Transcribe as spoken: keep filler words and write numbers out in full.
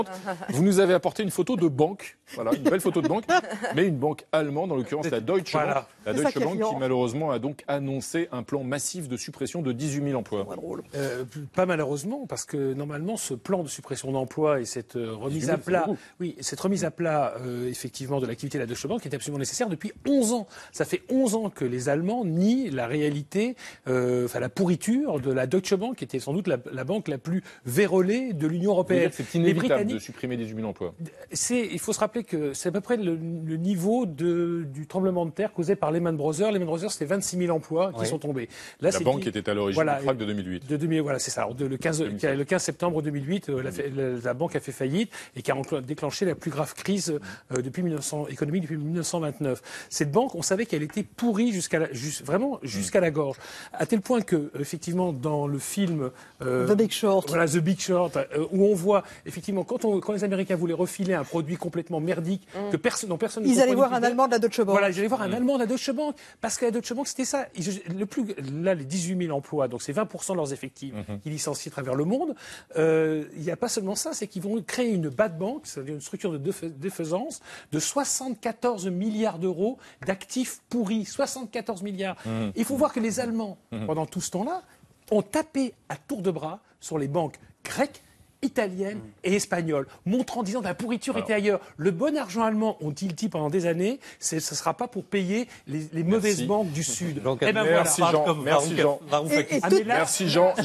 Vous nous avez apporté une photo de banque, voilà, une belle photo de banque, mais une banque allemande, en l'occurrence la Deutsche Voilà. Bank. La C'est Deutsche ça qui est Bank qui violent. malheureusement a donc annoncé un plan massif de suppression de dix-huit mille emplois. Pas drôle. Euh, pas malheureusement, parce que normalement, ce plan de suppression d'emplois et cette euh, remise à c'est plat, beaucoup. oui, cette remise à plat, euh, effectivement, de l'activité de la Deutsche Bank est absolument nécessaire depuis onze ans. Ça fait onze ans que les Allemands nient la réalité, euh, enfin la pourriture de la Deutsche Bank, qui était sans doute la, la banque la plus vérolée de l'Union Vous voulez européenne. dire que c'est Les inévitable de Britanniques, supprimer dix-huit mille emplois. c'est, il faut se rappeler que c'est à peu près le, le niveau de, du tremblement de terre causé par Lehman Brothers. Lehman Brothers, c'était vingt-six mille emplois qui Oui. sont tombés. Là, La c'est banque qui- était à l'origine voilà, du crack de deux mille huit. De deux mille, voilà, c'est ça. De- le, quinze, le quinze septembre deux mille huit, euh, la, la, la banque a fait faillite et qui a enclen- déclenché la plus grave crise euh, depuis mille neuf cents, économique depuis mille neuf cent vingt-neuf. Cette banque, on savait qu'elle était pourrie jusqu'à la, jus- vraiment jusqu'à la gorge, à tel point que, effectivement, dans le film euh, The Big Short. voilà, The Big Short, euh, où on voit effectivement quand, on, quand les Américains voulaient refiler un produit complètement merdique que personne, dont personne ne Ils allaient comprenait voir qui un était- Allemand de la Deutsche Bank. Voilà, ils allaient voir un Allemand de la Deutsche Bank, parce que la Deutsche Bank, c'était ça. Ils- Le plus, là, les dix-huit mille emplois, donc c'est vingt pour cent de leurs effectifs qui licencient à travers le monde. Euh, Il n'y a pas seulement ça, c'est qu'ils vont créer une bad bank, c'est-à-dire une structure de défa- défaisance, de soixante-quatorze milliards d'euros d'actifs pourris. soixante-quatorze milliards. Il faut voir que les Allemands, pendant tout ce temps-là, ont tapé à tour de bras sur les banques grecques, italiennes et espagnoles, montrant, disant que la pourriture était ailleurs. Le bon argent allemand, ont-ils dit pendant des années, ce ne sera pas pour payer les, les mauvaises banques du Sud. Donc, Eh ben Merci voilà. Jean, merci Jean. Et- et Ah, tout- mais là- Merci Jean.